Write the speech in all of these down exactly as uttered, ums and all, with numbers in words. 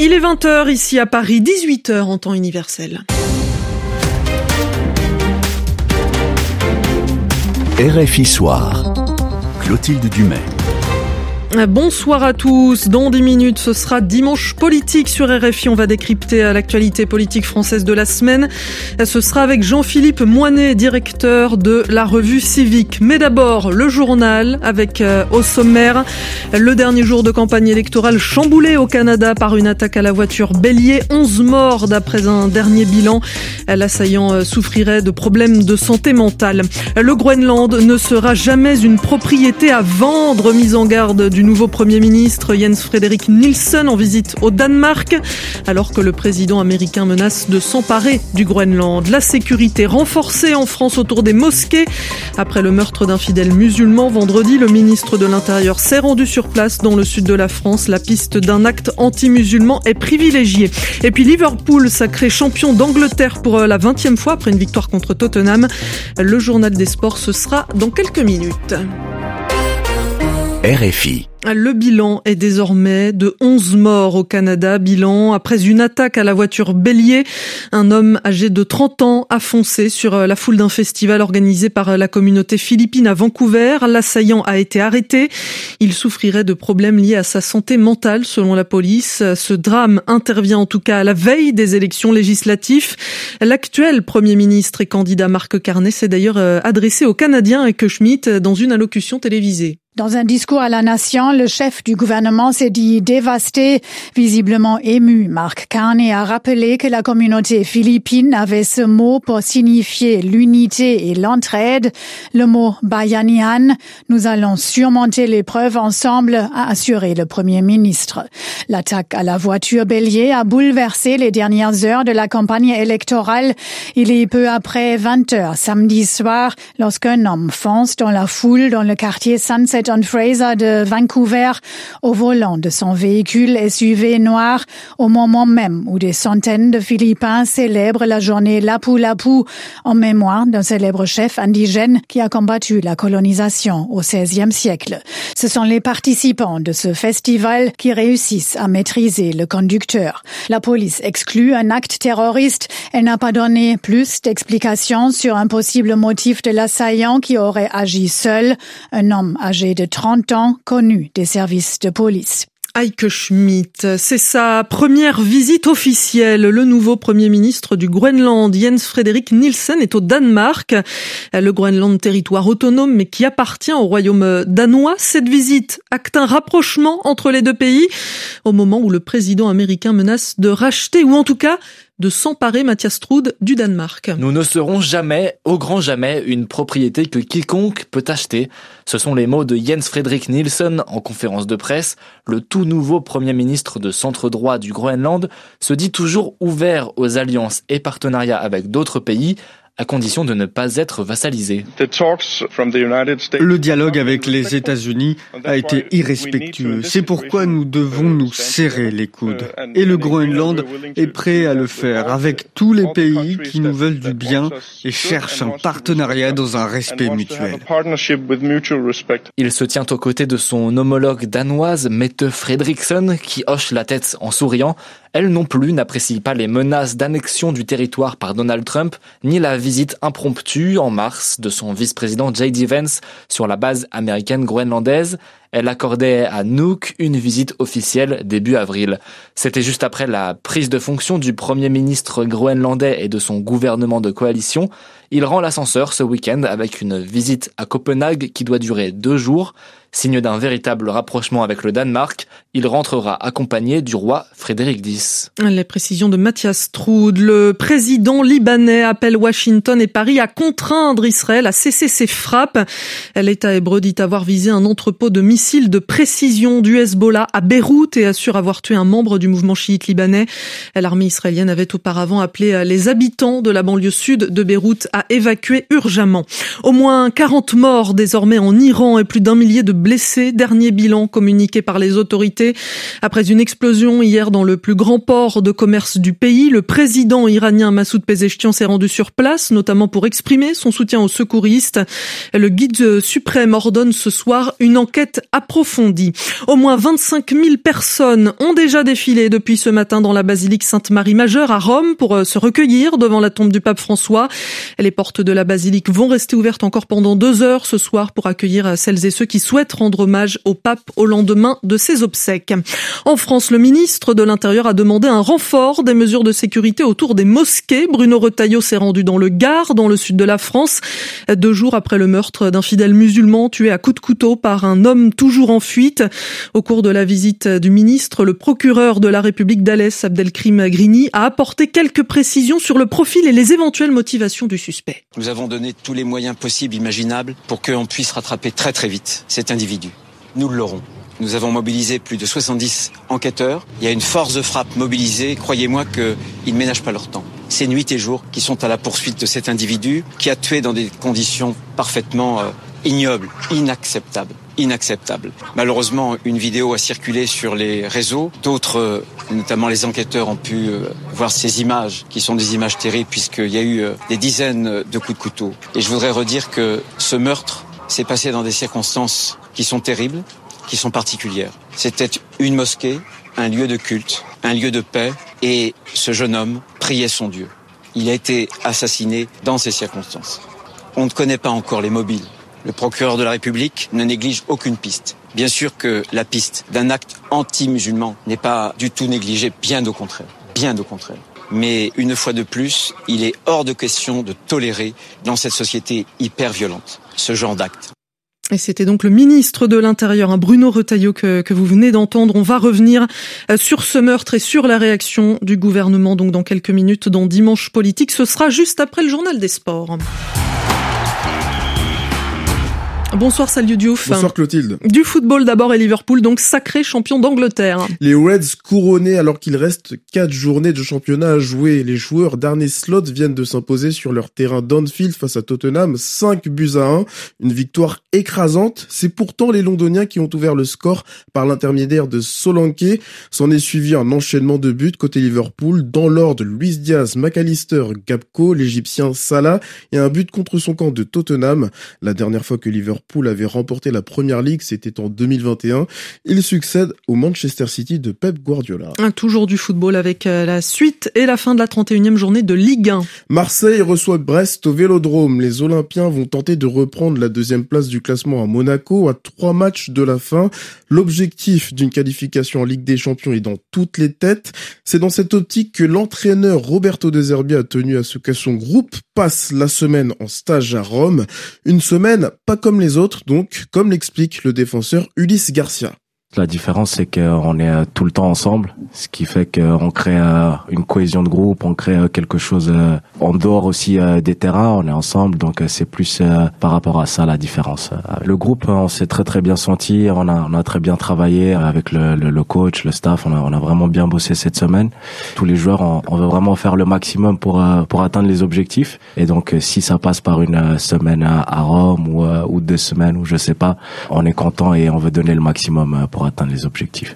Il est vingt heures ici à Paris, dix-huit heures en temps universel. R F I Soir, Clotilde Dumais. Bonsoir à tous. Dans dix minutes, ce sera Dimanche politique sur R F I. On va décrypter l'actualité politique française de la semaine. Ce sera avec Jean-Philippe Moinet, directeur de la revue Civique. Mais d'abord, le journal avec euh, au sommaire le dernier jour de campagne électorale chamboulé au Canada par une attaque à la voiture bélier. onze morts d'après un dernier bilan. L'assaillant souffrirait de problèmes de santé mentale. Le Groenland ne sera jamais une propriété à vendre, mise en garde du nouveau Premier ministre Jens Frederik Nielsen en visite au Danemark, alors que le président américain menace de s'emparer du Groenland. La sécurité renforcée en France autour des mosquées. Après le meurtre d'un fidèle musulman vendredi, le ministre de l'Intérieur s'est rendu sur place dans le sud de la France. La piste d'un acte anti-musulman est privilégiée. Et puis Liverpool, sacré champion d'Angleterre pour la vingtième fois après une victoire contre Tottenham. Le journal des sports, ce sera dans quelques minutes. R F I. Le bilan est désormais de onze morts au Canada. Bilan après une attaque à la voiture bélier. Un homme âgé de trente ans a foncé sur la foule d'un festival organisé par la communauté philippine à Vancouver. L'assaillant a été arrêté. Il souffrirait de problèmes liés à sa santé mentale, selon la police. Ce drame intervient en tout cas à la veille des élections législatives. L'actuel Premier ministre et candidat Marc Carney s'est d'ailleurs adressé aux Canadiens et que Schmidt dans une allocution télévisée. Dans un discours à la nation, le chef du gouvernement s'est dit dévasté, visiblement ému. Marc Carney a rappelé que la communauté philippine avait ce mot pour signifier l'unité et l'entraide, le mot Bayanihan. Nous allons surmonter l'épreuve ensemble, a assuré le Premier ministre. L'attaque à la voiture bélier a bouleversé les dernières heures de la campagne électorale. Il est peu après vingt heures samedi soir, lorsqu'un homme fonce dans la foule dans le quartier Sunset on Fraser de Vancouver au volant de son véhicule S U V noir au moment même où des centaines de Philippins célèbrent la journée Lapu Lapu en mémoire d'un célèbre chef indigène qui a combattu la colonisation au seizième siècle. Ce sont les participants de ce festival qui réussissent à maîtriser le conducteur. La police exclut un acte terroriste. Elle n'a pas donné plus d'explications sur un possible motif de l'assaillant qui aurait agi seul, un homme âgé de trente ans, connu des services de police. Heike Schmidt, c'est sa première visite officielle. Le nouveau Premier ministre du Groenland, Jens Frederik Nielsen, est au Danemark. Le Groenland, territoire autonome mais qui appartient au royaume danois. Cette visite acte un rapprochement entre les deux pays au moment où le président américain menace de racheter ou en tout cas de s'emparer, Mathias Trude, du Danemark. Nous ne serons jamais, au grand jamais, une propriété que quiconque peut acheter. Ce sont les mots de Jens Frederik Nielsen en conférence de presse. Le tout nouveau Premier ministre de centre-droit du Groenland se dit toujours ouvert aux alliances et partenariats avec d'autres pays, à condition de ne pas être vassalisé. Le dialogue avec les États-Unis a été irrespectueux. C'est pourquoi nous devons nous serrer les coudes. Et le Groenland est prêt à le faire avec tous les pays qui nous veulent du bien et cherchent un partenariat dans un respect mutuel. Il se tient aux côtés de son homologue danoise, Mette Frederiksen, qui hoche la tête en souriant. Elle non plus n'apprécie pas les menaces d'annexion du territoire par Donald Trump, ni la visite impromptue en mars de son vice-président J D Vance sur la base américaine groenlandaise. Elle accordait à Nuuk une visite officielle début avril. C'était juste après la prise de fonction du Premier ministre groenlandais et de son gouvernement de coalition. Il rend l'ascenseur ce week-end avec une visite à Copenhague qui doit durer deux jours. Signe d'un véritable rapprochement avec le Danemark, il rentrera accompagné du roi Frédéric X. Les précisions de Mathias Trude. Le président libanais appelle Washington et Paris à contraindre Israël à cesser ses frappes. L'État hébreu dit avoir visé un entrepôt de missiles de précision du Hezbollah à Beyrouth et assure avoir tué un membre du mouvement chiite libanais. L'armée israélienne avait auparavant appelé les habitants de la banlieue sud de Beyrouth à évacuer urgemment. Au moins quarante morts désormais en Iran et plus d'un millier de blessés. Dernier bilan communiqué par les autorités. Après une explosion hier dans le plus grand port de commerce du pays, le président iranien Massoud Pezeshkian s'est rendu sur place, notamment pour exprimer son soutien aux secouristes. Le guide suprême ordonne ce soir une enquête approfondie. Au moins vingt-cinq mille personnes ont déjà défilé depuis ce matin dans la basilique Sainte-Marie-Majeure à Rome pour se recueillir devant la tombe du pape François. Les portes de la basilique vont rester ouvertes encore pendant deux heures ce soir pour accueillir celles et ceux qui souhaitent rendre hommage au pape au lendemain de ses obsèques. En France, le ministre de l'Intérieur a demandé un renfort des mesures de sécurité autour des mosquées. Bruno Retailleau s'est rendu dans le Gard, dans le sud de la France, deux jours après le meurtre d'un fidèle musulman tué à coups de couteau par un homme toujours en fuite. Au cours de la visite du ministre, le procureur de la République d'Alès, Abdelkrim Grini, a apporté quelques précisions sur le profil et les éventuelles motivations du suspect. Nous avons donné tous les moyens possibles, imaginables, pour qu'on puisse rattraper très très vite cet individu. Nous l'aurons. Nous avons mobilisé plus de soixante-dix enquêteurs. Il y a une force de frappe mobilisée. Croyez-moi qu'ils ne ménagent pas leur temps. C'est nuit et jour qui sont à la poursuite de cet individu qui a tué dans des conditions parfaitement euh, ignobles, inacceptables. Inacceptable. Malheureusement, une vidéo a circulé sur les réseaux. D'autres, notamment les enquêteurs, ont pu voir ces images, qui sont des images terribles, puisqu'il y a eu des dizaines de coups de couteau. Et je voudrais redire que ce meurtre s'est passé dans des circonstances qui sont terribles, qui sont particulières. C'était une mosquée, un lieu de culte, un lieu de paix, et ce jeune homme priait son Dieu. Il a été assassiné dans ces circonstances. On ne connaît pas encore les mobiles. Le procureur de la République ne néglige aucune piste. Bien sûr que la piste d'un acte anti-musulman n'est pas du tout négligée, bien au contraire, bien au contraire. Mais une fois de plus, il est hors de question de tolérer dans cette société hyper violente ce genre d'acte. Et c'était donc le ministre de l'Intérieur, hein, Bruno Retailleau, que, que vous venez d'entendre. On va revenir sur ce meurtre et sur la réaction du gouvernement donc dans quelques minutes dans Dimanche Politique. Ce sera juste après le journal des sports. Bonsoir Salut Diouf. Bonsoir Clotilde. Du football d'abord et Liverpool, donc sacré champion d'Angleterre. Les Reds couronnés alors qu'il reste quatre journées de championnat à jouer. Les joueurs d'Arne Slot viennent de s'imposer sur leur terrain d'Anfield face à Tottenham, cinq buts à un. Une victoire écrasante. C'est pourtant les Londoniens qui ont ouvert le score par l'intermédiaire de Solanke. S'en est suivi un enchaînement de buts côté Liverpool. Dans l'ordre, Luis Diaz, McAllister, Gakpo, l'Égyptien Salah et un but contre son camp de Tottenham. La dernière fois que Liverpool Liverpool avait remporté la Première Ligue, c'était en deux mille vingt et un. Il succède au Manchester City de Pep Guardiola. Toujours du football avec la suite et la fin de la trente et unième journée de Ligue un. Marseille reçoit Brest au Vélodrome. Les Olympiens vont tenter de reprendre la deuxième place du classement à Monaco à trois matchs de la fin. L'objectif d'une qualification en Ligue des Champions est dans toutes les têtes. C'est dans cette optique que l'entraîneur Roberto De Zerbi a tenu à ce que son groupe passe la semaine en stage à Rome. Une semaine pas comme les autres, donc, comme l'explique le défenseur Ulysse Garcia. La différence, c'est qu'on est tout le temps ensemble, ce qui fait qu'on crée une cohésion de groupe, on crée quelque chose en dehors aussi des terrains, on est ensemble, donc c'est plus par rapport à ça la différence. Le groupe, on s'est très très bien senti, on a, on a très bien travaillé avec le, le, le coach, le staff, on a, on a vraiment bien bossé cette semaine. Tous les joueurs, on, on veut vraiment faire le maximum pour pour atteindre les objectifs, et donc si ça passe par une semaine à Rome ou, ou deux semaines ou je sais pas, on est content et on veut donner le maximum pour atteindre les objectifs.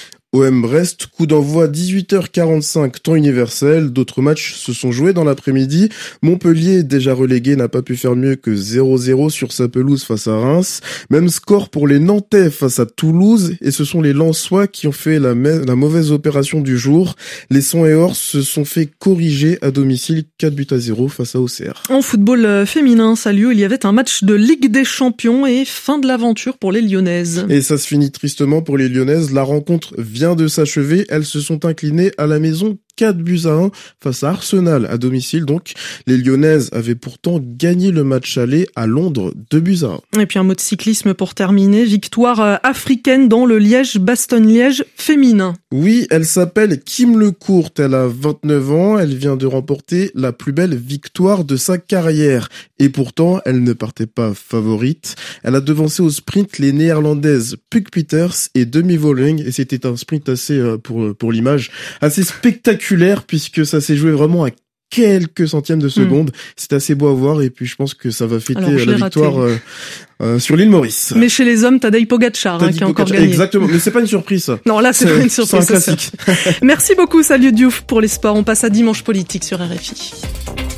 O M Brest, coup d'envoi dix-huit heures quarante-cinq, temps universel. D'autres matchs se sont joués dans l'après-midi. Montpellier, déjà relégué, n'a pas pu faire mieux que zéro zéro sur sa pelouse face à Reims. Même score pour les Nantais face à Toulouse. Et ce sont les Lensois qui ont fait la, la mauvaise opération du jour. Les Sang et Or se sont fait corriger à domicile quatre buts à zéro face à Auxerre. En football féminin, ça a lieu, il y avait un match de Ligue des Champions et fin de l'aventure pour les Lyonnaises. Et ça se finit tristement pour les Lyonnaises. La rencontre vient de s'achever, elles se sont inclinées à la maison quatre buts à un face à Arsenal à domicile. Donc, les Lyonnaises avaient pourtant gagné le match aller à Londres, deux buts à un. Et puis un mot de cyclisme pour terminer. Victoire africaine dans le Liège-Bastogne-Liège féminin. Oui, elle s'appelle Kim Lecourt. Elle a vingt-neuf ans. Elle vient de remporter la plus belle victoire de sa carrière. Et pourtant, elle ne partait pas favorite. Elle a devancé au sprint les Néerlandaises Puk Peters et Demi Vollering. Et c'était un sprint assez, pour, pour l'image, assez spectaculaire puisque ça s'est joué vraiment à quelques centièmes de seconde. Mmh. C'est assez beau à voir et puis je pense que ça va fêter Alors, la victoire euh, euh, sur l'île Maurice. Mais chez les hommes, Tadej Pogacar hein, qui a encore gagné. Exactement, mais c'est pas une surprise ça. Non, là c'est, c'est pas une surprise. C'est un classique. Merci beaucoup Salut Diouf pour les sports. On passe à Dimanche Politique sur R F I.